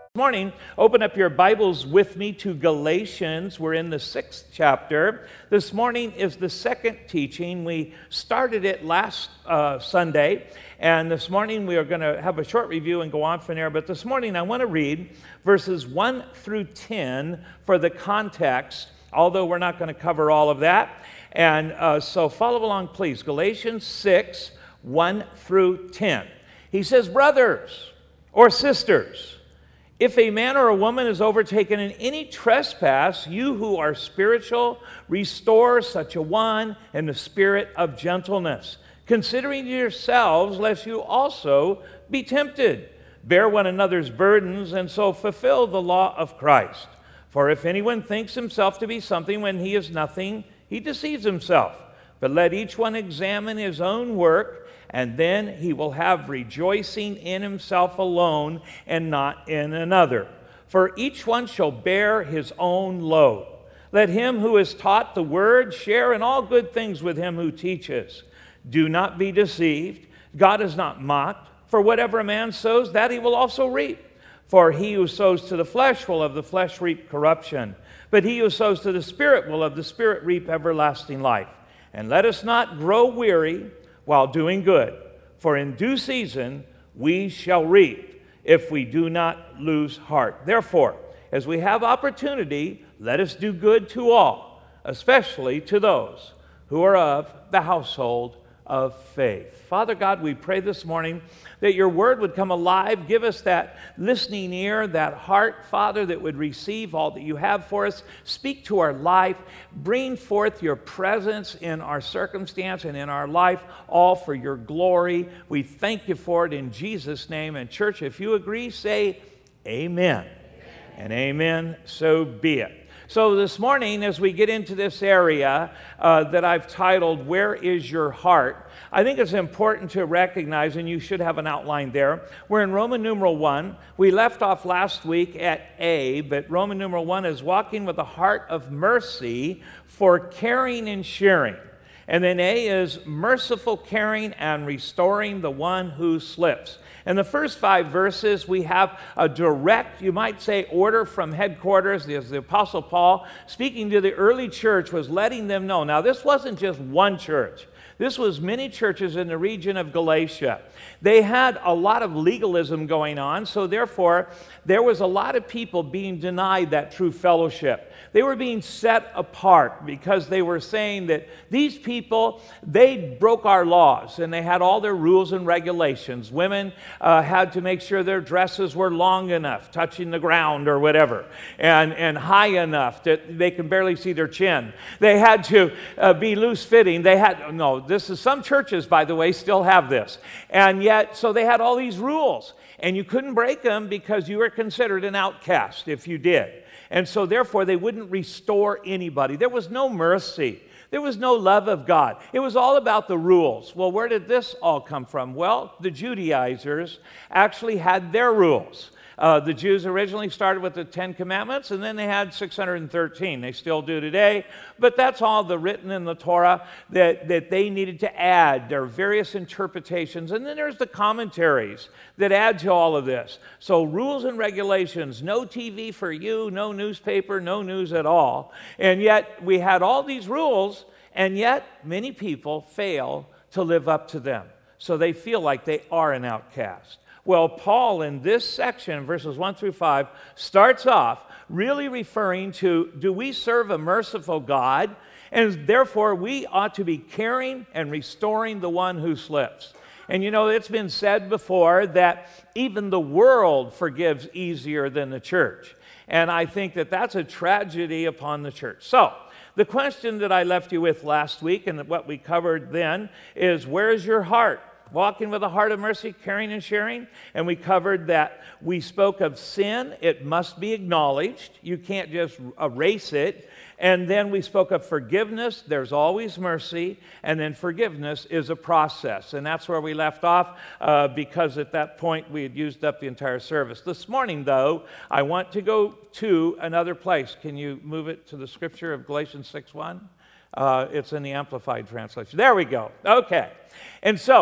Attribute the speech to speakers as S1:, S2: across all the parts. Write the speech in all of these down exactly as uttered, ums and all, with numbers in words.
S1: This morning, open up your Bibles with me to Galatians. We're in the sixth chapter. This morning is the second teaching. We started it last uh, Sunday, and this morning we are going to have a short review and go on from there. But this morning I want to read verses one through ten for the context, although we're not going to cover all of that. And uh, so follow along, please. Galatians six, one through ten. He says, "Brothers or sisters, if a man or a woman is overtaken in any trespass, you who are spiritual, restore such a one in the spirit of gentleness, considering yourselves, lest you also be tempted. Bear one another's burdens, and so fulfill the law of Christ. For if anyone thinks himself to be something when he is nothing, he deceives himself. But let each one examine his own work, and then he will have rejoicing in himself alone and not in another. For each one shall bear his own load. Let him who is taught the word share in all good things with him who teaches. Do not be deceived. God is not mocked. For whatever a man sows, that he will also reap. For he who sows to the flesh will of the flesh reap corruption. But he who sows to the Spirit will of the Spirit reap everlasting life. And let us not grow weary while doing good, for in due season we shall reap if we do not lose heart. Therefore, as we have opportunity, let us do good to all, especially to those who are of the household of faith." Father God, we pray this morning that your word would come alive. Give us that listening ear, that heart, Father, that would receive all that you have for us. Speak to our life. Bring forth your presence in our circumstance and in our life, all for your glory. We thank you for it in Jesus' name. And church, if you agree, say amen. Amen. And amen, so be it. So this morning, as we get into this area uh, that I've titled, "Where is Your Heart?" I think it's important to recognize, and you should have an outline there. We're in Roman numeral one. We left off last week at A, but Roman numeral one is walking with a heart of mercy for caring and sharing. And then A is merciful caring and restoring the one who slips. In the first five verses, we have a direct, you might say, order from headquarters. As the Apostle Paul, speaking to the early church, was letting them know. Now, this wasn't just one church. This was many churches in the region of Galatia. They had a lot of legalism going on, so therefore, there was a lot of people being denied that true fellowship. They were being set apart because they were saying that these people, they broke our laws, and they had all their rules and regulations. Women uh, had to make sure their dresses were long enough, touching the ground or whatever, and, and high enough that they can barely see their chin. They had to uh, be loose-fitting. They had, no, this is, some churches, by the way, still have this. And yet, so they had all these rules, and you couldn't break them because you were considered an outcast if you did. And so therefore, they wouldn't restore anybody. There was no mercy. There was no love of God. It was all about the rules. Well, where did this all come from? Well, the Judaizers actually had their rules. Uh, the Jews originally started with the Ten Commandments, and then they had six hundred thirteen. They still do today, but that's all the written in the Torah that, that they needed to add. There are various interpretations, and then there's the commentaries that add to all of this. So rules and regulations, no T V for you, no newspaper, no news at all. And yet we had all these rules, and yet many people fail to live up to them. So they feel like they are an outcast. Well, Paul in this section, verses one through five, starts off really referring to, do we serve a merciful God? And therefore, we ought to be caring and restoring the one who slips. And you know, it's been said before that even the world forgives easier than the church. And I think that that's a tragedy upon the church. So, the question that I left you with last week and what we covered then is, where's your heart? Walking with a heart of mercy, caring and sharing. And we covered that we spoke of sin. It must be acknowledged. You can't just erase it. And then we spoke of forgiveness. There's always mercy. And then forgiveness is a process. And that's where we left off uh, because at that point we had used up the entire service. This morning, though, I want to go to another place. Can you move it to the scripture of Galatians six one? Uh, it's in the Amplified Translation. There we go. Okay. And so,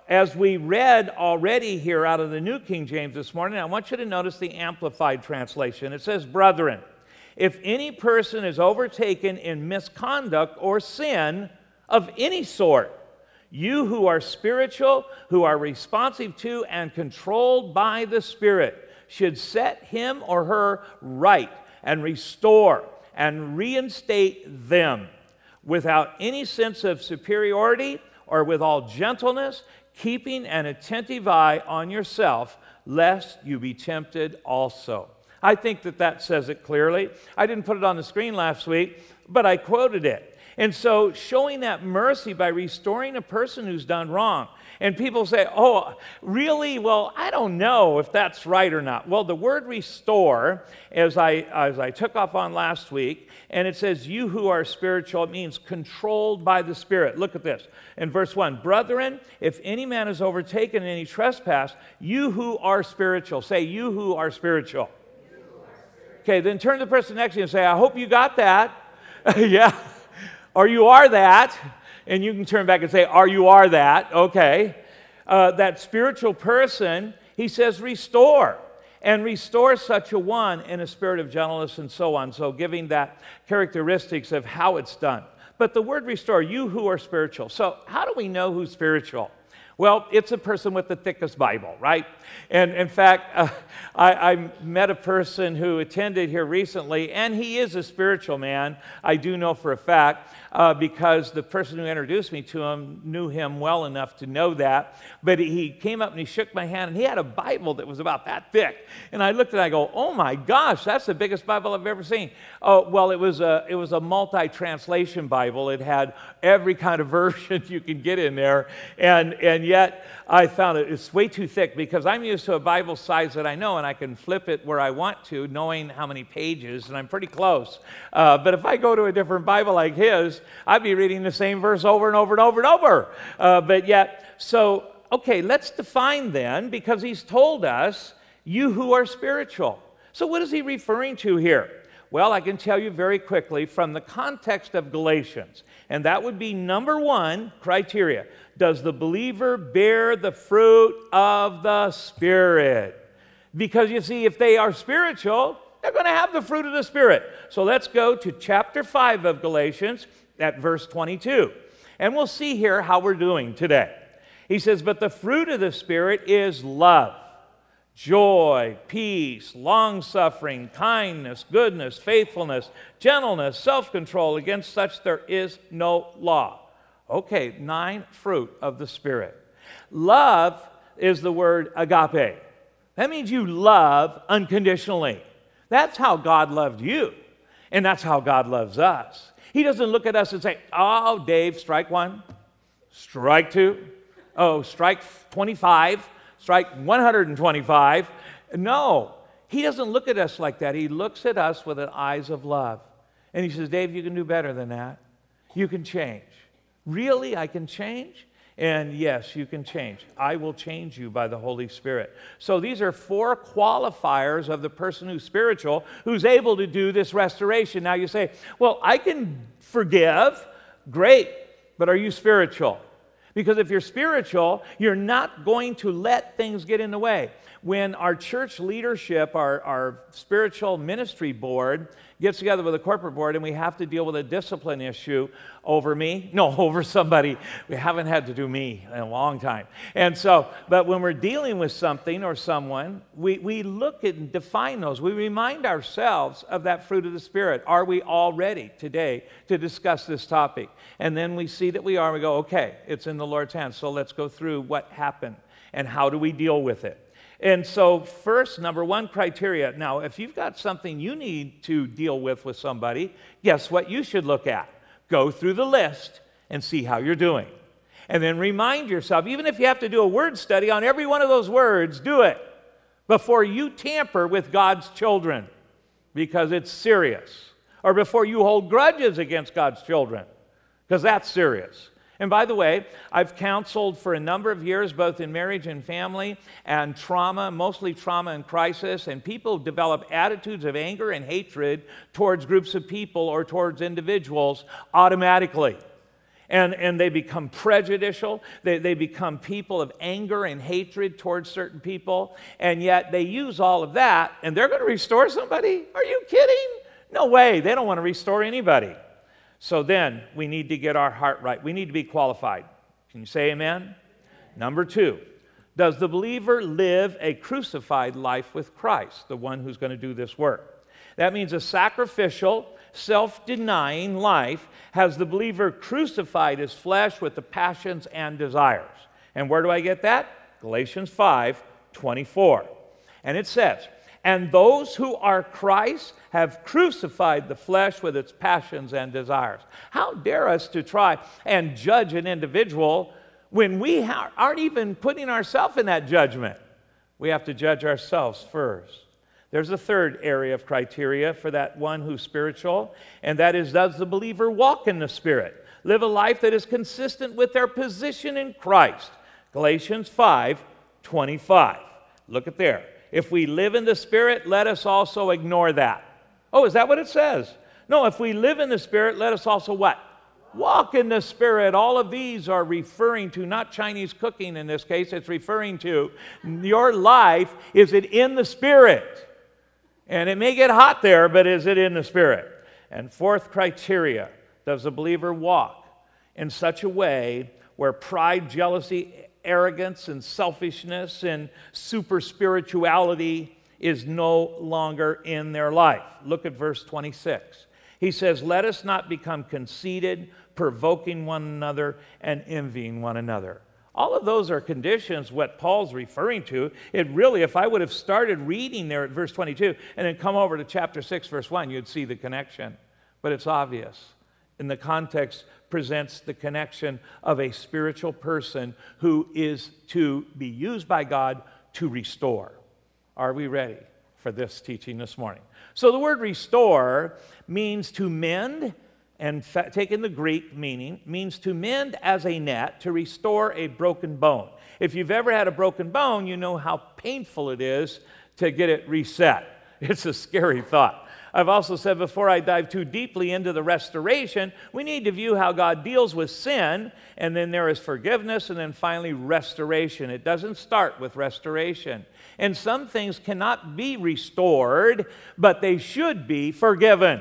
S1: as we read already here out of the New King James this morning, I want you to notice the Amplified Translation. It says, "Brethren, if any person is overtaken in misconduct or sin of any sort, you who are spiritual, who are responsive to and controlled by the Spirit, should set him or her right and restore and reinstate them without any sense of superiority or with all gentleness, keeping an attentive eye on yourself, lest you be tempted also." I think that that says it clearly. I didn't put it on the screen last week, but I quoted it. And so showing that mercy by restoring a person who's done wrong. And people say, oh, really? Well, I don't know if that's right or not. Well, the word restore, as I, as I took off on last week, and it says, you who are spiritual, it means controlled by the Spirit. Look at this. In verse one, "Brethren, if any man is overtaken in any trespass, you who are spiritual." Say, you who are spiritual. You who are spiritual. Okay, then turn to the person next to you and say, I hope you got that. Yeah. Or you are that, and you can turn back and say, or you are that, okay. Uh, that spiritual person, he says, restore, and restore such a one in a spirit of gentleness and so on. So giving that characteristics of how it's done. But the word restore, you who are spiritual. So how do we know who's spiritual? Well, it's a person with the thickest Bible, right? And in fact, uh, I, I met a person who attended here recently, and he is a spiritual man. I do know for a fact, uh, because the person who introduced me to him knew him well enough to know that. But he came up and he shook my hand, and he had a Bible that was about that thick. And I looked at it, I go, oh my gosh, that's the biggest Bible I've ever seen. Oh, well, it was a, it was a multi-translation Bible. It had every kind of version you could get in there. And, and yet I found it, it's way too thick because I'm used to a Bible size that I know, and I can flip it where I want to, knowing how many pages, and I'm pretty close. Uh, but if I go to a different Bible like his, I'd be reading the same verse over and over and over and over. Uh, but yet, so, okay, let's define then, because he's told us, you who are spiritual. So what is he referring to here? Well, I can tell you very quickly from the context of Galatians, and that would be number one criteria. Does the believer bear the fruit of the Spirit? Because you see, if they are spiritual, they're going to have the fruit of the Spirit. So let's go to chapter five of Galatians at verse twenty-two. And we'll see here how we're doing today. He says, but the fruit of the Spirit is love, joy, peace, long-suffering, kindness, goodness, faithfulness, gentleness, self-control. Against such there is no law. Okay, nine fruit of the Spirit. Love is the word agape. That means you love unconditionally. That's how God loved you, and that's how God loves us. He doesn't look at us and say, oh, Dave, strike one, strike two, oh, strike twenty-five, strike one hundred twenty-five. No, he doesn't look at us like that. He looks at us with the eyes of love. And he says, Dave, you can do better than that. You can change. Really, I can change? And yes, you can change. I will change you by the Holy Spirit. So these are four qualifiers of the person who's spiritual, who's able to do this restoration. Now you say, well, I can forgive. Great, but are you spiritual? Because if you're spiritual, you're not going to let things get in the way. When our church leadership, our, our spiritual ministry board, gets together with a corporate board and we have to deal with a discipline issue over me, no, over somebody, we haven't had to do me in a long time. And so, but when we're dealing with something or someone, we, we look at and define those. We remind ourselves of that fruit of the Spirit. Are we all ready today to discuss this topic? And then we see that we are, and we go, okay, it's in the Lord's hands, so let's go through what happened and how do we deal with it. And so first, number one criteria. Now, if you've got something you need to deal with with somebody, guess what you should look at? Go through the list and see how you're doing. And then remind yourself, even if you have to do a word study on every one of those words, do it before you tamper with God's children, because it's serious. Or before you hold grudges against God's children, because that's serious. And by the way, I've counseled for a number of years, both in marriage and family, and trauma, mostly trauma and crisis, and people develop attitudes of anger and hatred towards groups of people or towards individuals automatically. And, and they become prejudicial. They, they become people of anger and hatred towards certain people. And yet they use all of that, and they're going to restore somebody? Are you kidding? No way. They don't want to restore anybody. So then we need to get our heart right. We need to be qualified. Can you say amen? Number two, does the believer live a crucified life with Christ, the one who's going to do this work? That means a sacrificial, self-denying life. Has the believer crucified his flesh with the passions and desires? And where do I get that? Galatians five twenty-four. And it says, and those who are Christ have crucified the flesh with its passions and desires. How dare us to try and judge an individual when we ha- aren't even putting ourselves in that judgment? We have to judge ourselves first. There's a third area of criteria for that one who's spiritual, and that is, does the believer walk in the Spirit? Live a life that is consistent with their position in Christ. Galatians five twenty-five. Look at there. If we live in the Spirit, let us also ignore that. Oh, is that what it says? No, if we live in the Spirit, let us also what? Walk in the Spirit. All of these are referring to not Chinese cooking in this case. It's referring to your life. Is it in the Spirit? And it may get hot there, but is it in the Spirit? And fourth criteria, does the believer walk in such a way where pride, jealousy, arrogance, and selfishness and super spirituality is no longer in their life? Look at verse twenty-six. He says, let us not become conceited, provoking one another, and envying one another. All of those are conditions what Paul's referring to. It really, if I would have started reading there at verse twenty-two and then come over to chapter six, verse one, you'd see the connection. But it's obvious. And the context presents the connection of a spiritual person who is to be used by God to restore. Are we ready for this teaching this morning? So the word restore means to mend, and fa- taking the Greek meaning, means to mend as a net, to restore a broken bone. If you've ever had a broken bone, you know how painful it is to get it reset. It's a scary thought. I've also said before I dive too deeply into the restoration, we need to view how God deals with sin, and then there is forgiveness, and then finally restoration. It doesn't start with restoration. And some things cannot be restored, but they should be forgiven.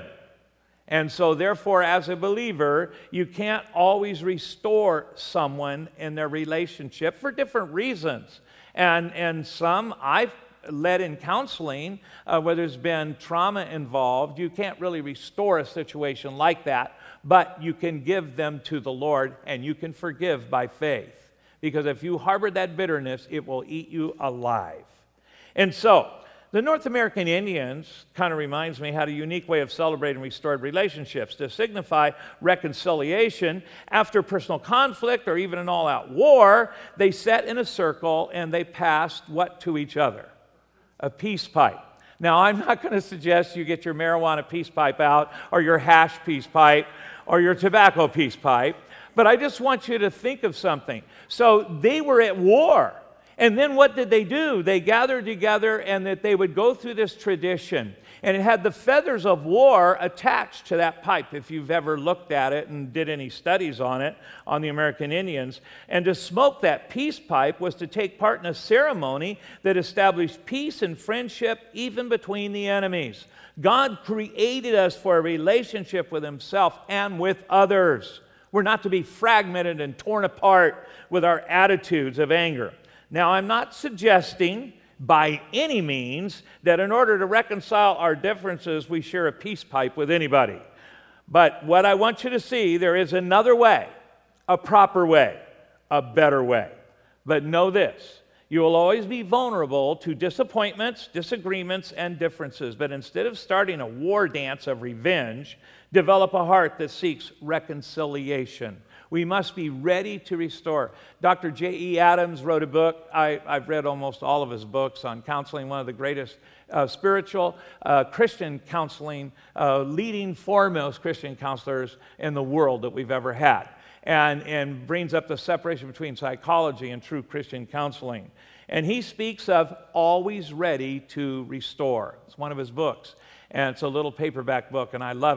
S1: And so therefore, as a believer, you can't always restore someone in their relationship for different reasons. And, and some, I've led in counseling, uh, where there's been trauma involved, you can't really restore a situation like that, but you can give them to the Lord, and you can forgive by faith. Because if you harbor that bitterness, it will eat you alive. And so, the North American Indians kind of reminds me had a unique way of celebrating restored relationships. To signify reconciliation after personal conflict or even an all-out war, they sat in a circle and they passed what to each other? A peace pipe. Now, I'm not going to suggest you get your marijuana peace pipe out or your hash peace pipe or your tobacco peace pipe, but I just want you to think of something. So they were at war. And then what did they do? They gathered together, and that they would go through this tradition. And it had the feathers of war attached to that pipe, if you've ever looked at it and did any studies on it, on the American Indians. And to smoke that peace pipe was to take part in a ceremony that established peace and friendship even between the enemies. God created us for a relationship with Himself and with others. We're not to be fragmented and torn apart with our attitudes of anger. Now, I'm not suggesting by any means that in order to reconcile our differences, we share a peace pipe with anybody. But what I want you to see, there is another way, a proper way, a better way. But know this, you will always be vulnerable to disappointments, disagreements, and differences. But instead of starting a war dance of revenge, develop a heart that seeks reconciliation. We must be ready to restore. Doctor J E Adams wrote a book. I, I've read almost all of his books on counseling, one of the greatest uh, spiritual uh, Christian counseling, uh, leading foremost Christian counselors in the world that we've ever had, and, and brings up the separation between psychology and true Christian counseling. And he speaks of always ready to restore. It's one of his books, and it's a little paperback book, and I love it.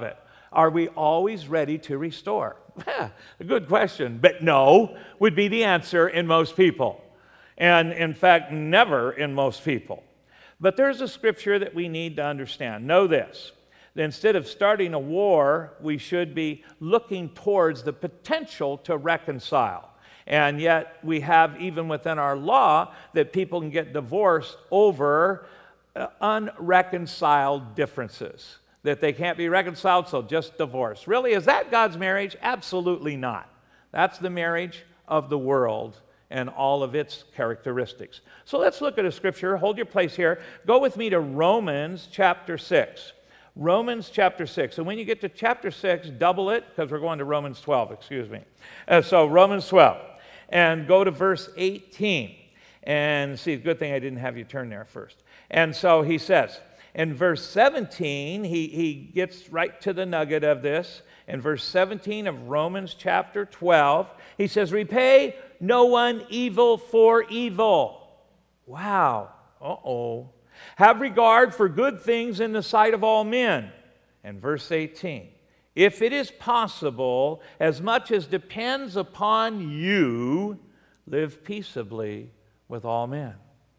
S1: Are we always ready to restore? A good question, but no would be the answer in most people. And in fact, never in most people. But there's a scripture that we need to understand. Know this, that instead of starting a war, we should be looking towards the potential to reconcile. And yet we have, even within our law, that people can get divorced over uh, unreconciled differences. That they can't be reconciled, so just divorce. Really, is that God's marriage? Absolutely not. That's the marriage of the world and all of its characteristics. So let's look at a scripture. Hold your place here. Go with me to Romans chapter six. Romans chapter six. And when you get to chapter six, double it, because we're going to Romans twelve, excuse me. Uh, so Romans twelve. And go to verse eighteen. And see, good thing I didn't have you turn there first. And so he says, in verse seventeen, he, he gets right to the nugget of this. In verse seventeen of Romans chapter twelve, he says, repay no one evil for evil. Wow. Uh-oh. Have regard for good things in the sight of all men. And verse eighteen, if it is possible, as much as depends upon you, live peaceably with all men.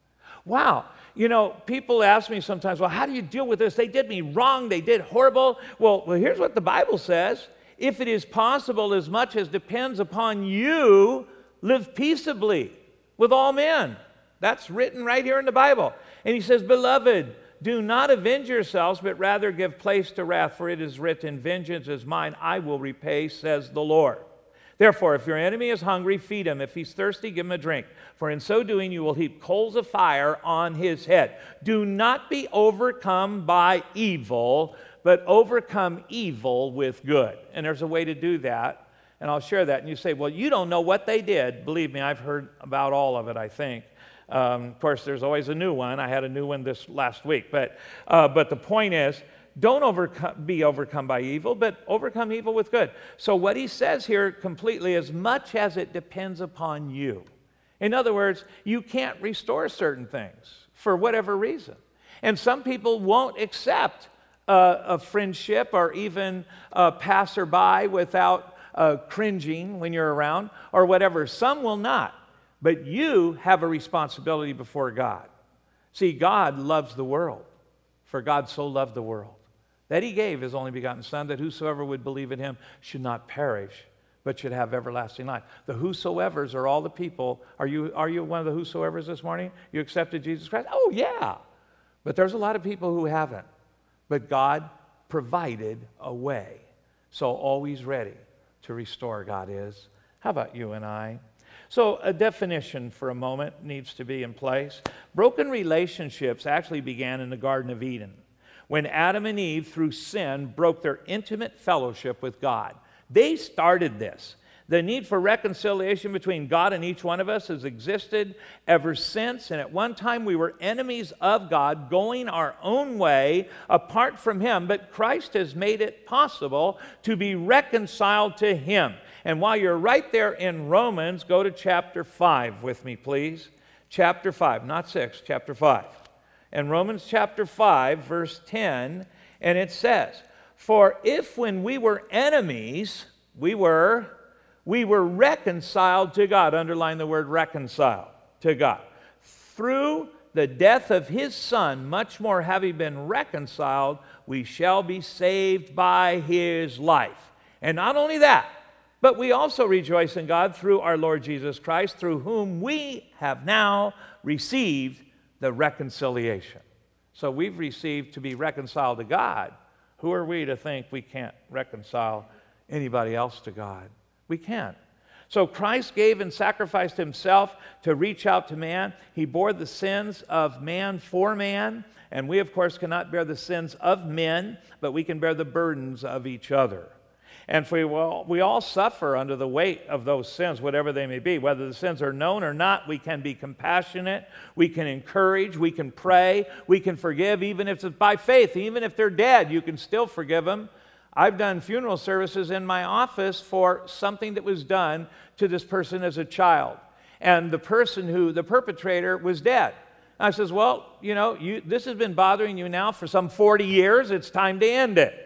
S1: Wow. You know, people ask me sometimes, well, how do you deal with this? They did me wrong. They did horrible. Well, well, here's what the Bible says. If it is possible, as much as depends upon you, live peaceably with all men. That's written right here in the Bible. And he says, beloved, do not avenge yourselves, but rather give place to wrath, for it is written, vengeance is mine, I will repay, says the Lord. Therefore, if your enemy is hungry, feed him. If he's thirsty, give him a drink. For in so doing, you will heap coals of fire on his head. Do not be overcome by evil, but overcome evil with good. And there's a way to do that, and I'll share that. And you say, well, you don't know what they did. Believe me, I've heard about all of it, I think. Um, of course, there's always a new one. I had a new one this last week. But, uh, but the point is, don't overcome, be overcome by evil, but overcome evil with good. So what he says here completely, as much as it depends upon you. In other words, you can't restore certain things for whatever reason. And some people won't accept uh, a friendship or even a passerby without uh, cringing when you're around or whatever. Some will not. But you have a responsibility before God. See, God loves the world, for God so loved the world, that he gave his only begotten Son, that whosoever would believe in him should not perish, but should have everlasting life. The whosoevers are all the people. Are you, are you one of the whosoevers this morning? You accepted Jesus Christ? Oh, yeah. But there's a lot of people who haven't. But God provided a way. So always ready to restore, God is. How about you and I? So a definition for a moment needs to be in place. Broken relationships actually began in the Garden of Eden, when Adam and Eve, through sin, broke their intimate fellowship with God. They started this. The need for reconciliation between God and each one of us has existed ever since. And at one time we were enemies of God, going our own way apart from him. But Christ has made it possible to be reconciled to him. And while you're right there in Romans, go to chapter five with me, please. Chapter five, not six, chapter five. In Romans chapter five, verse ten, and it says, for if when we were enemies, we were... we were reconciled to God. Underline the word reconciled to God. Through the death of his Son, much more having been reconciled, we shall be saved by his life. And not only that, but we also rejoice in God through our Lord Jesus Christ, through whom we have now received the reconciliation. So we've received to be reconciled to God. Who are we to think we can't reconcile anybody else to God? We can't. So Christ gave and sacrificed himself to reach out to man. He bore the sins of man for man. And we, of course, cannot bear the sins of men, but we can bear the burdens of each other. And we, well, we all suffer under the weight of those sins, whatever they may be. Whether the sins are known or not, we can be compassionate, we can encourage, we can pray, we can forgive, even if it's by faith. Even if they're dead, you can still forgive them. I've done funeral services in my office for something that was done to this person as a child. And the person who, the perpetrator, was dead. And I says, well, you know, you, this has been bothering you now for some forty years. It's time to end it.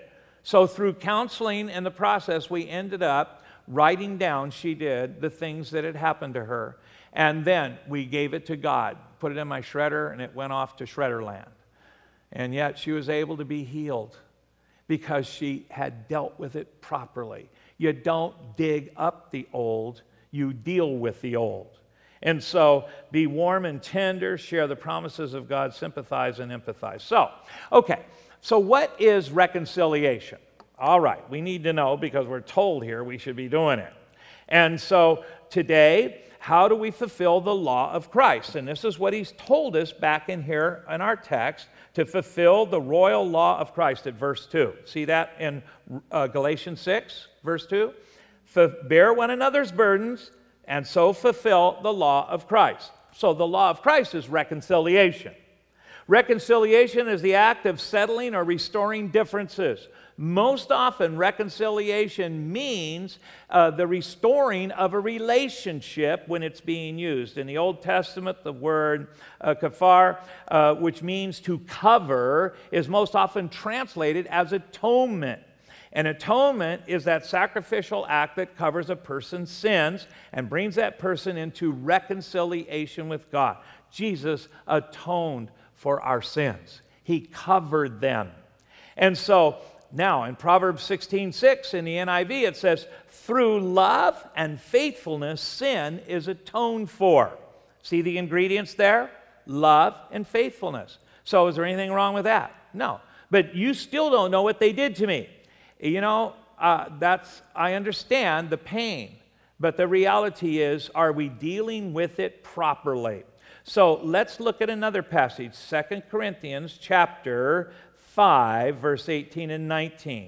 S1: So through counseling and the process, we ended up writing down, she did, the things that had happened to her. And then we gave it to God, put it in my shredder, and it went off to Shredderland. And yet she was able to be healed because she had dealt with it properly. You don't dig up the old, you deal with the old. And so be warm and tender, share the promises of God, sympathize and empathize. So, okay, so what is reconciliation? All right, we need to know because we're told here we should be doing it. And so today, how do we fulfill the law of Christ? And this is what he's told us back in here in our text, to fulfill the royal law of Christ at verse two. See that in uh, Galatians six, verse two? Bear one another's burdens, and so fulfill the law of Christ. So the law of Christ is reconciliation. Reconciliation is the act of settling or restoring differences. Most often, reconciliation means uh, the restoring of a relationship when it's being used. In the Old Testament, the word uh, kafar, uh, which means to cover, is most often translated as atonement. And atonement is that sacrificial act that covers a person's sins and brings that person into reconciliation with God. Jesus atoned for our sins. He covered them. And so, now, in Proverbs sixteen six in the N I V, it says, through love and faithfulness, sin is atoned for. See the ingredients there? Love and faithfulness. So is there anything wrong with that? No. But you still don't know what they did to me. You know, uh, that's, I understand the pain. But the reality is, are we dealing with it properly? So let's look at another passage, Second Corinthians chapter five, verse eighteen and nineteen.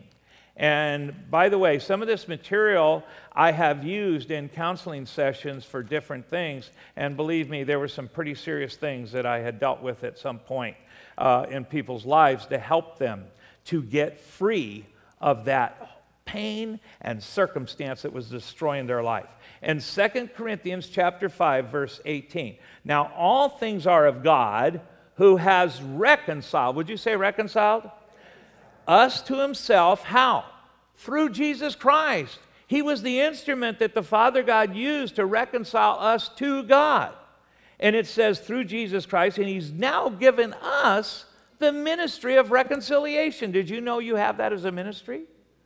S1: And by the way, some of this material I have used in counseling sessions for different things, and believe me, there were some pretty serious things that I had dealt with at some point uh, in people's lives to help them to get free of that pain and circumstance that was destroying their life. And Second Corinthians chapter five, verse eighteen. Now, all things are of God, who has reconciled, would you say reconciled? Us to himself, how? Through Jesus Christ. He was the instrument that the Father God used to reconcile us to God. And it says through Jesus Christ, and he's now given us the ministry of reconciliation. Did you know you have that as a ministry?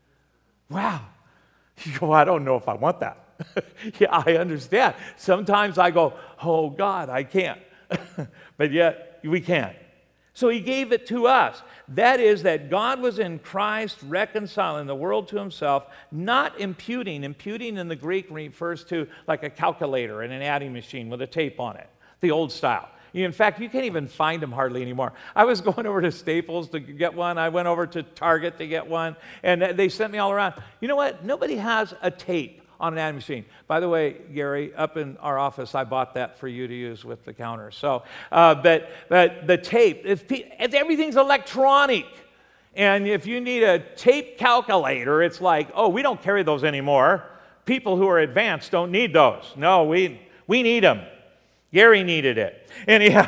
S1: Wow. You go, I don't know if I want that. Yeah, I understand. Sometimes I go, oh God, I can't. But yet, we can. So he gave it to us. That is that God was in Christ reconciling the world to himself, not imputing. Imputing in the Greek refers to like a calculator and an adding machine with a tape on it, the old style. In fact, you can't even find them hardly anymore. I was going over to Staples to get one. I went over to Target to get one, and they sent me all around. You know what? Nobody has a tape on an adding machine. By the way, Gary, up in our office, I bought that for you to use with the counter. So, uh, but, but the tape, if, if everything's electronic, and if you need a tape calculator, it's like, oh, we don't carry those anymore. People who are advanced don't need those. No, we, we need them. Gary needed it. And he,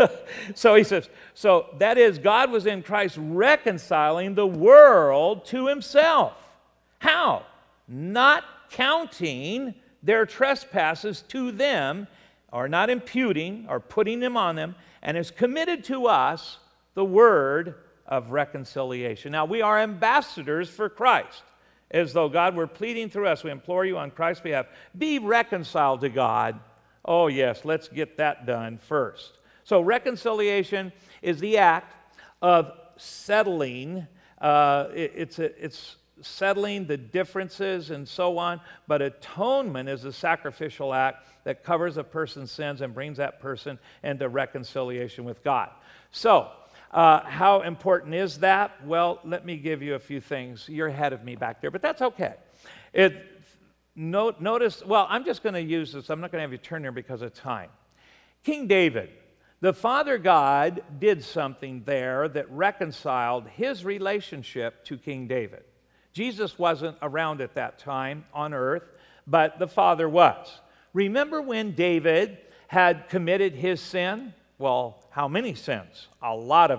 S1: so he says, so that is, God was in Christ reconciling the world to himself. How? Not counting their trespasses to them, or not imputing or putting them on them, and has committed to us the word of reconciliation. Now, we are ambassadors for Christ, as though God were pleading through us. We implore you on Christ's behalf, be reconciled to God. Oh, yes, let's get that done first. So reconciliation is the act of settling. Uh, it, it's a, it's settling the differences and so on, but atonement is a sacrificial act that covers a person's sins and brings that person into reconciliation with God. So, uh, how important is that? Well, let me give you a few things. You're ahead of me back there, but that's okay. It, note, notice, well, I'm just going to use this. I'm not going to have you turn there because of time. King David, the Father God did something there that reconciled his relationship to King David. Jesus wasn't around at that time on earth, but the Father was. Remember when David had committed his sin? Well, how many sins? A lot of them.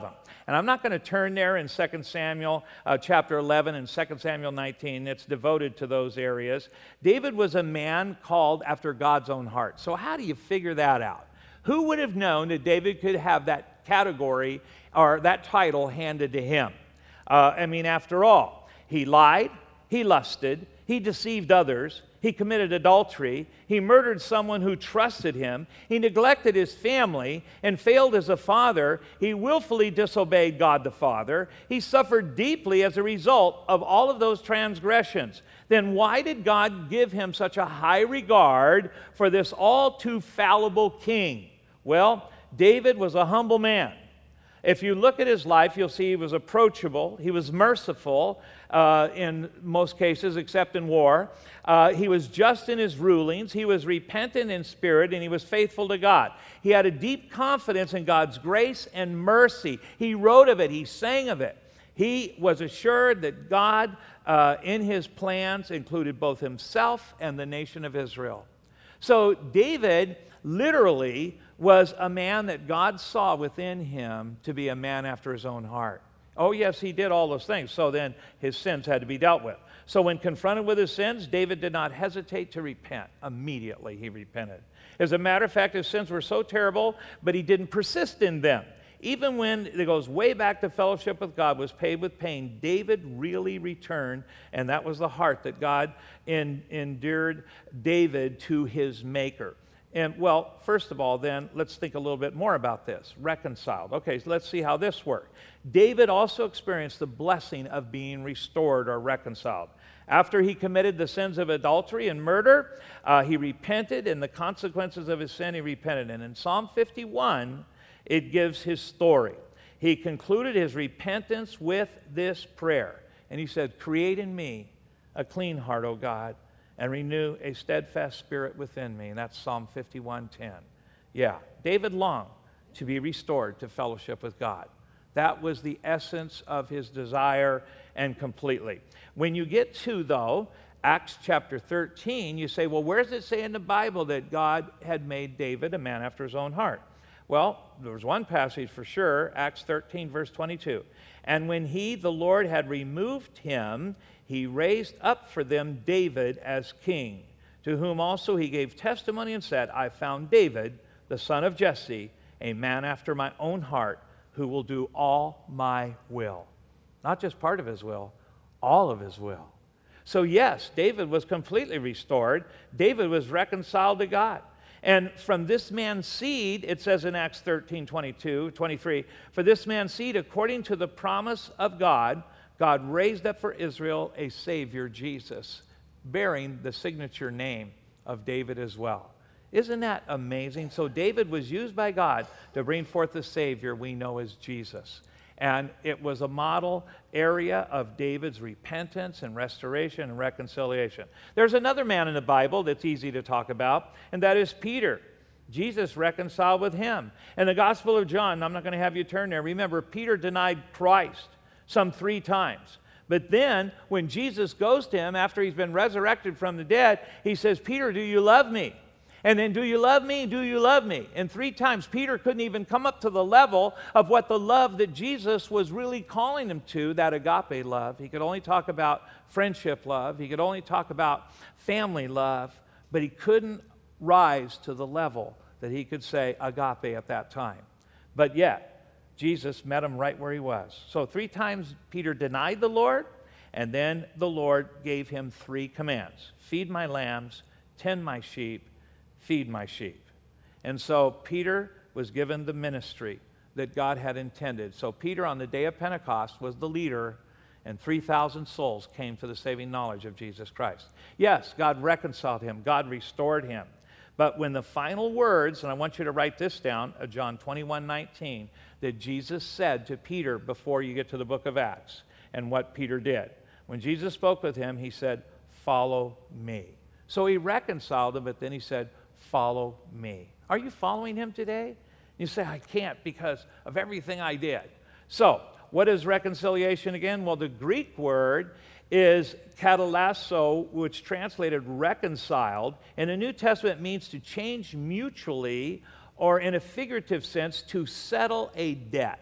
S1: And I'm not going to turn there in Second Samuel uh, chapter eleven and Second Samuel nineteen. It's devoted to those areas. David was a man called after God's own heart. So how do you figure that out? Who would have known that David could have that category or that title handed to him? Uh, I mean, after all, he lied, he lusted, he deceived others, he committed adultery, he murdered someone who trusted him, he neglected his family and failed as a father, he willfully disobeyed God the Father, he suffered deeply as a result of all of those transgressions. Then why did God give him such a high regard for this all too fallible king? Well, David was a humble man. If you look at his life, you'll see he was approachable, he was merciful uh, in most cases, except in war. Uh, he was just in his rulings, he was repentant in spirit, and he was faithful to God. He had a deep confidence in God's grace and mercy. He wrote of it, he sang of it. He was assured that God, uh, in his plans, included both himself and the nation of Israel. So David literally was a man that God saw within him to be a man after his own heart. Oh, yes, he did all those things. So then his sins had to be dealt with. So when confronted with his sins, David did not hesitate to repent. Immediately he repented. As a matter of fact, his sins were so terrible, but he didn't persist in them. Even when it goes way back to fellowship with God was paid with pain, David really returned, and that was the heart that God en- endeared David to his Maker. And, well, first of all, then, let's think a little bit more about this. Reconciled. Okay, so let's see how this worked. David also experienced the blessing of being restored or reconciled. After he committed the sins of adultery and murder, uh, he repented, and the consequences of his sin he repented. And in Psalm fifty-one, it gives his story. He concluded his repentance with this prayer. And he said, "Create in me a clean heart, O God, and renew a steadfast spirit within me." And that's Psalm fifty-one ten. Yeah, David longed to be restored to fellowship with God. That was the essence of his desire, and completely. When you get to, though, Acts chapter thirteen, you say, well, where does it say in the Bible that God had made David a man after his own heart? Well, there was one passage for sure, Acts thirteen, verse twenty-two. "And when he, the Lord, had removed him, he raised up for them David as king, to whom also he gave testimony and said, I found David, the son of Jesse, a man after my own heart, who will do all my will." Not just part of his will, all of his will. So yes, David was completely restored. David was reconciled to God. And from this man's seed, it says in Acts thirteen, twenty-two, twenty-three, "For this man's seed, according to the promise of God, God raised up for Israel a Savior, Jesus, bearing the signature name of David as well." Isn't that amazing? So David was used by God to bring forth the Savior we know as Jesus. And it was a model area of David's repentance and restoration and reconciliation. There's another man in the Bible that's easy to talk about, and that is Peter. Jesus reconciled with him. In the Gospel of John, I'm not going to have you turn there. Remember, Peter denied Christ some three times. But then, when Jesus goes to him after he's been resurrected from the dead, he says, "Peter, do you love me?" And then, "Do you love me? Do you love me?" And three times, Peter couldn't even come up to the level of what the love that Jesus was really calling him to, that agape love. He could only talk about friendship love. He could only talk about family love. But he couldn't rise to the level that he could say agape at that time. But yet, Jesus met him right where he was. So three times Peter denied the Lord, and then the Lord gave him three commands. Feed my lambs, tend my sheep, feed my sheep. And so Peter was given the ministry that God had intended. So Peter, on the day of Pentecost, was the leader, and three thousand souls came to the saving knowledge of Jesus Christ. Yes, God reconciled him. God restored him. But when the final words, and I want you to write this down, uh, John twenty-one nineteen, that Jesus said to Peter before you get to the book of Acts, and what Peter did. When Jesus spoke with him, he said, "Follow me." So he reconciled him, but then he said, "Follow me." Are you following him today? You say, "I can't because of everything I did." So, what is reconciliation again? Well, the Greek word is katalasso, which translated reconciled. In the New Testament, it means to change mutually, or in a figurative sense, to settle a debt.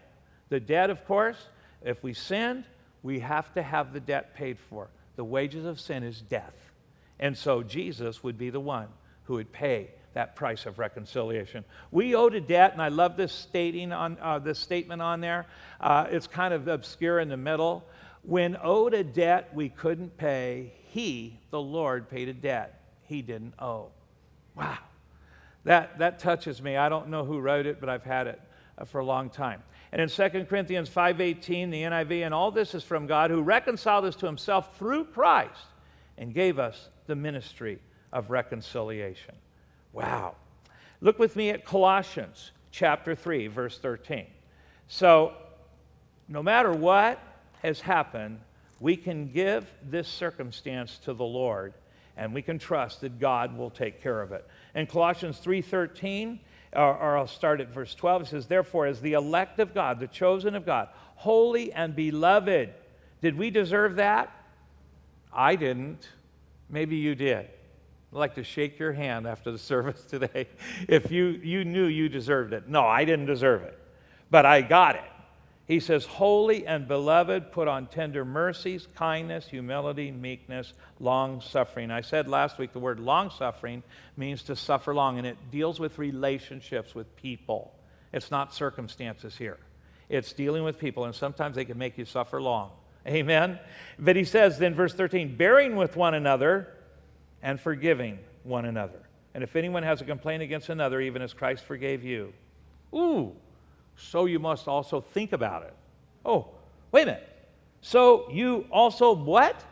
S1: The debt, of course, if we sinned, we have to have the debt paid for. The wages of sin is death. And so Jesus would be the one who would pay that price of reconciliation. We owed a debt, and I love this stating on uh, this statement on there. Uh, it's kind of obscure in the middle. When owed a debt we couldn't pay, He, the Lord, paid a debt He didn't owe. Wow. That, that touches me. I don't know who wrote it, but I've had it uh, for a long time. And in Second Corinthians five eighteen, the N I V, and all this is from God, who reconciled us to Himself through Christ and gave us the ministry of reconciliation. Wow. Look with me at Colossians chapter three, verse thirteen. So, no matter what has happened, we can give this circumstance to the Lord, and we can trust that God will take care of it. In Colossians three thirteen, or, or I'll start at verse twelve, it says, therefore, as the elect of God, the chosen of God, holy and beloved. Did we deserve that? I didn't. Maybe you did. I'd like to shake your hand after the service today if you, you knew you deserved it. No, I didn't deserve it, but I got it. He says, holy and beloved, put on tender mercies, kindness, humility, meekness, long-suffering. I said last week the word long-suffering means to suffer long, and it deals with relationships with people. It's not circumstances here. It's dealing with people, and sometimes they can make you suffer long. Amen? But he says then, verse thirteen, bearing with one another and forgiving one another. And if anyone has a complaint against another, even as Christ forgave you. Ooh. So you must also think about it. Oh, wait a minute. So you also what?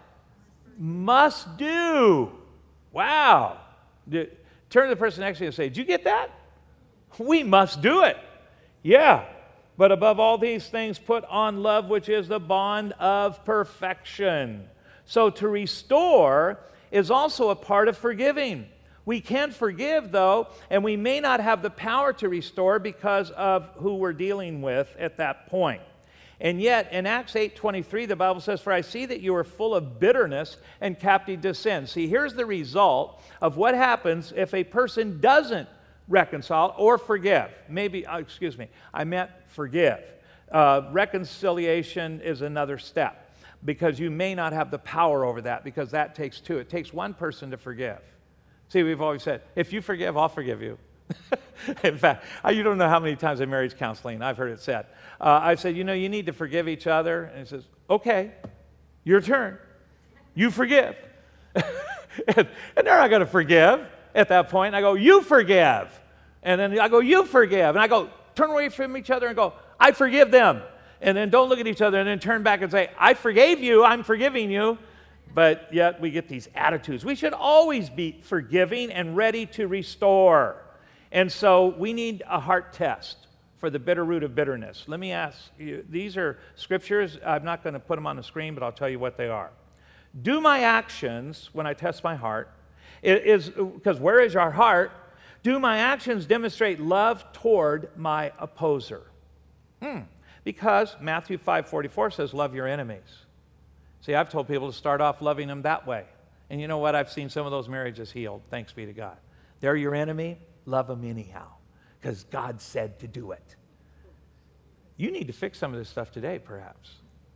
S1: Must do. Wow. Turn to the person next to you and say, did you get that? We must do it. Yeah. But above all these things, put on love, which is the bond of perfection. So to restore is also a part of forgiving. We can forgive, though, and we may not have the power to restore because of who we're dealing with at that point. And yet, in Acts eight twenty-three, the Bible says, for I see that you are full of bitterness and captive to sin. See, here's the result of what happens if a person doesn't reconcile or forgive. Maybe, uh, excuse me, I meant forgive. Uh, reconciliation is another step because you may not have the power over that because that takes two. It takes one person to forgive. See, we've always said, if you forgive, I'll forgive you. In fact, you don't know how many times in marriage counseling I've heard it said. Uh, I said, you know, you need to forgive each other. And he says, okay, your turn. You forgive. and, and they're not going to forgive at that point. And I go, you forgive. And then I go, you forgive. And I go, turn away from each other and go, I forgive them. And then don't look at each other and then turn back and say, I forgave you, I'm forgiving you. But yet we get these attitudes. We should always be forgiving and ready to restore. And so we need a heart test for the bitter root of bitterness. Let me ask you, these are scriptures. I'm not going to put them on the screen, but I'll tell you what they are. Do my actions, when I test my heart, is because where is our heart? Do my actions demonstrate love toward my opposer? Hmm. Because Matthew five forty-four says, love your enemies. See, I've told people to start off loving them that way. And you know what? I've seen some of those marriages healed. Thanks be to God. They're your enemy. Love them anyhow. Because God said to do it. You need to fix some of this stuff today, perhaps.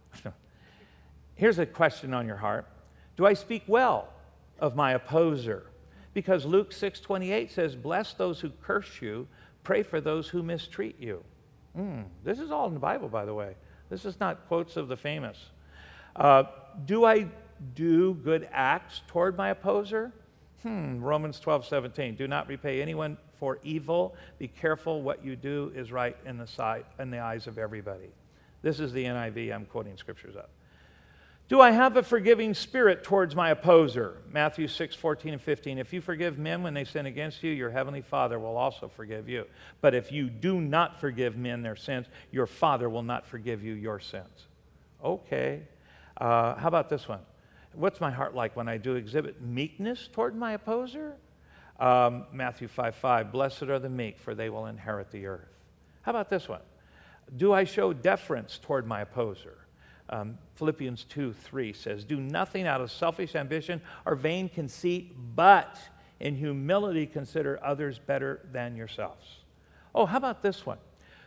S1: Here's a question on your heart. Do I speak well of my opposer? Because Luke six twenty-eight says, bless those who curse you. Pray for those who mistreat you. Mm, this is all in the Bible, by the way. This is not quotes of the famous. Uh, do I do good acts toward my opposer? Hmm, Romans twelve seventeen. Do not repay anyone for evil. Be careful what you do is right in the sight, in the eyes of everybody. This is the N I V I'm quoting scriptures of. Do I have a forgiving spirit towards my opposer? Matthew six fourteen and fifteen. If you forgive men when they sin against you, your heavenly Father will also forgive you. But if you do not forgive men their sins, your Father will not forgive you your sins. Okay. Uh, how about this one? What's my heart like when I do exhibit meekness toward my opposer? Um, Matthew five five, blessed are the meek, for they will inherit the earth. How about this one? Do I show deference toward my opposer? Um, Philippians two three says, do nothing out of selfish ambition or vain conceit, but in humility consider others better than yourselves. Oh, how about this one?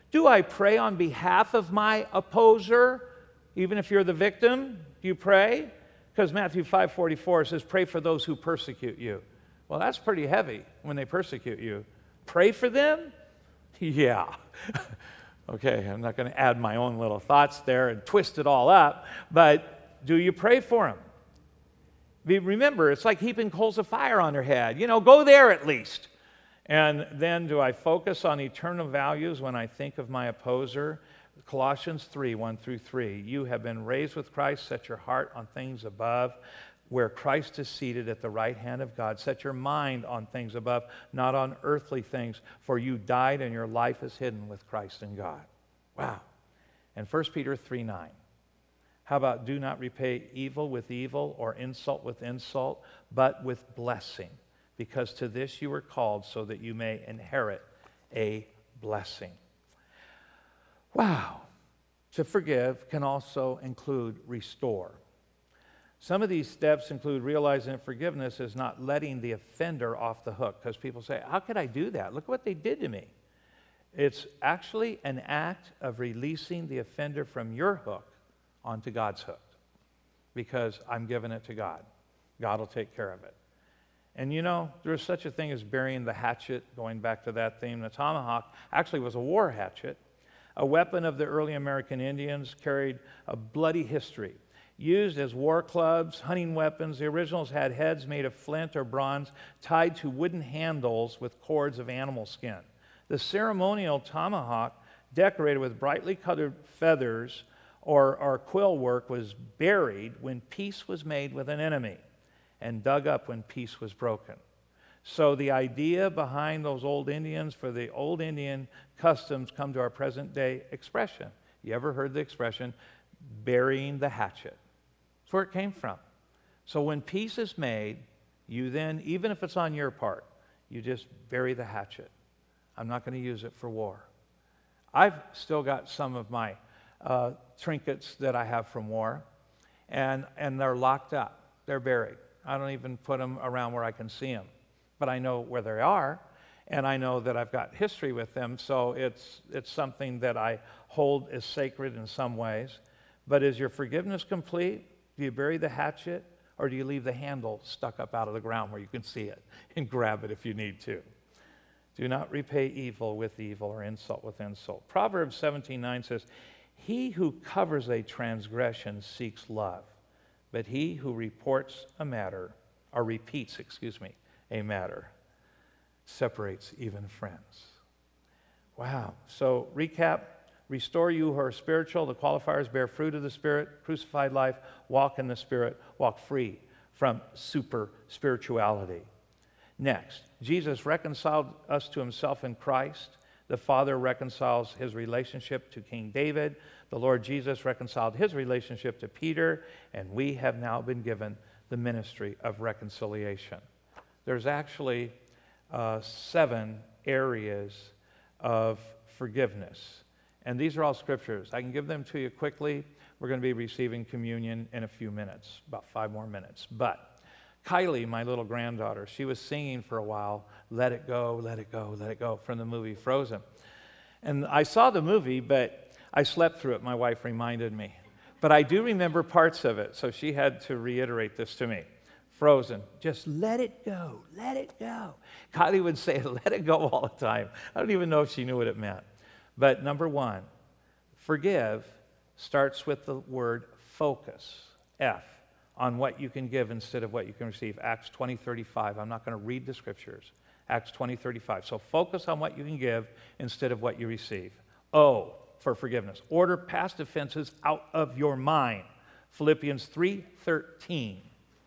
S1: Do I pray on behalf of my opposer? Even if you're the victim, do you pray? Because Matthew five forty-four says, pray for those who persecute you. Well, that's pretty heavy when they persecute you. Pray for them? Yeah. Okay, I'm not going to add my own little thoughts there and twist it all up, but do you pray for them? Remember, it's like heaping coals of fire on their head. You know, go there at least. And then do I focus on eternal values when I think of my opposer? Colossians three, one through three. You have been raised with Christ. Set your heart on things above, where Christ is seated at the right hand of God. Set your mind on things above, not on earthly things, for you died and your life is hidden with Christ in God. Wow. And First Peter three, nine. How about do not repay evil with evil or insult with insult, but with blessing, because to this you were called so that you may inherit a blessing. Wow. To forgive can also include restore. Some of these steps include realizing that forgiveness is not letting the offender off the hook, because people say, how could I do that? Look what they did to me. It's actually an act of releasing the offender from your hook onto God's hook, because I'm giving it to God. God will take care of it. And you know, there's such a thing as burying the hatchet, going back to that theme. The tomahawk actually was a war hatchet, a weapon of the early American Indians, carried a bloody history. Used as war clubs, hunting weapons, the originals had heads made of flint or bronze tied to wooden handles with cords of animal skin. The ceremonial tomahawk, decorated with brightly colored feathers or, or quill work, was buried when peace was made with an enemy and dug up when peace was broken. So the idea behind those old Indians for the old Indian customs come to our present day expression. You ever heard the expression, burying the hatchet? That's where it came from. So when peace is made, you then, even if it's on your part, you just bury the hatchet. I'm not going to use it for war. I've still got some of my uh, trinkets that I have from war, and, and they're locked up. They're buried. I don't even put them around where I can see them. But I know where they are, and I know that I've got history with them, so it's, it's something that I hold as sacred in some ways. But is your forgiveness complete? Do you bury the hatchet, or do you leave the handle stuck up out of the ground where you can see it and grab it if you need to? Do not repay evil with evil or insult with insult. Proverbs seventeen nine says, he who covers a transgression seeks love, but he who reports a matter, or repeats, excuse me, a matter, separates even friends. Wow. So recap, restore you who are spiritual. The qualifiers: bear fruit of the Spirit, crucified life, walk in the Spirit, walk free from super spirituality. Next, Jesus reconciled us to himself in Christ. The Father reconciles his relationship to King David. The Lord Jesus reconciled his relationship to Peter, and we have now been given the ministry of reconciliation. There's actually uh, seven areas of forgiveness, and these are all scriptures. I can give them to you quickly. We're going to be receiving communion in a few minutes, about five more minutes. But Kylie, my little granddaughter, she was singing for a while, "Let It Go, Let It Go, Let It Go," from the movie Frozen. And I saw the movie, but I slept through it. My wife reminded me. But I do remember parts of it, so she had to reiterate this to me. Frozen, just let it go, let it go. Kylie would say, let it go all the time. I don't even know if she knew what it meant. But number one, forgive starts with the word focus, F, on what you can give instead of what you can receive. Acts twenty thirty-five. I'm not going to read the scriptures. Acts twenty thirty-five. So focus on what you can give instead of what you receive. O, for forgiveness. Order past offenses out of your mind. Philippians three thirteen.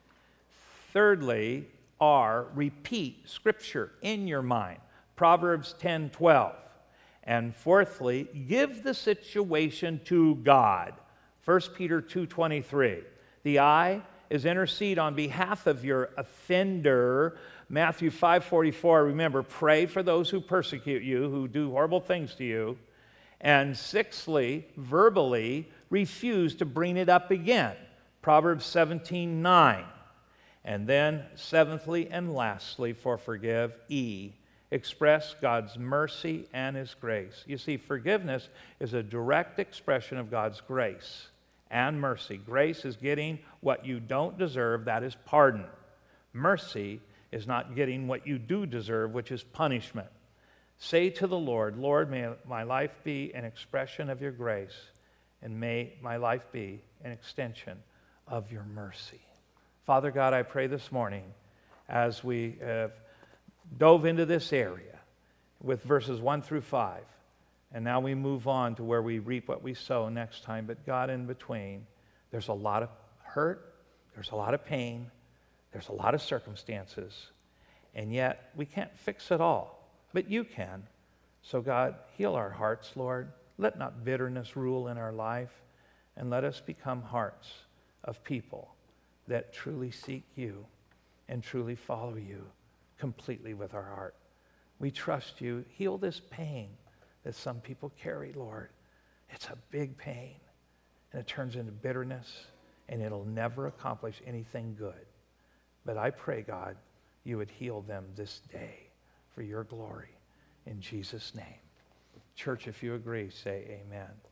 S1: Thirdly, R, repeat scripture in your mind. Proverbs ten twelve. And fourthly, give the situation to God. First Peter two twenty-three. The I is intercede on behalf of your offender. Matthew five forty-four, remember, pray for those who persecute you, who do horrible things to you. And sixthly, verbally, refuse to bring it up again. Proverbs seventeen nine. And then seventhly and lastly, for forgive, E, express God's mercy and His grace. You see, forgiveness is a direct expression of God's grace and mercy. Grace is getting what you don't deserve, that is pardon. Mercy is not getting what you do deserve, which is punishment. Say to the Lord, Lord, may my life be an expression of your grace, and may my life be an extension of your mercy. Father God, I pray this morning as we have dove into this area with verses one through five, and now we move on to where we reap what we sow next time. But God, in between, there's a lot of hurt, there's a lot of pain, there's a lot of circumstances, and yet we can't fix it all, but you can. So God, heal our hearts, Lord. Let not bitterness rule in our life, and let us become hearts of people that truly seek you and truly follow you completely with our heart. We trust you. Heal this pain that some people carry, Lord. It's a big pain, and it turns into bitterness, and it'll never accomplish anything good. But I pray, God, you would heal them this day for your glory. In Jesus' name. Church, if you agree, say amen.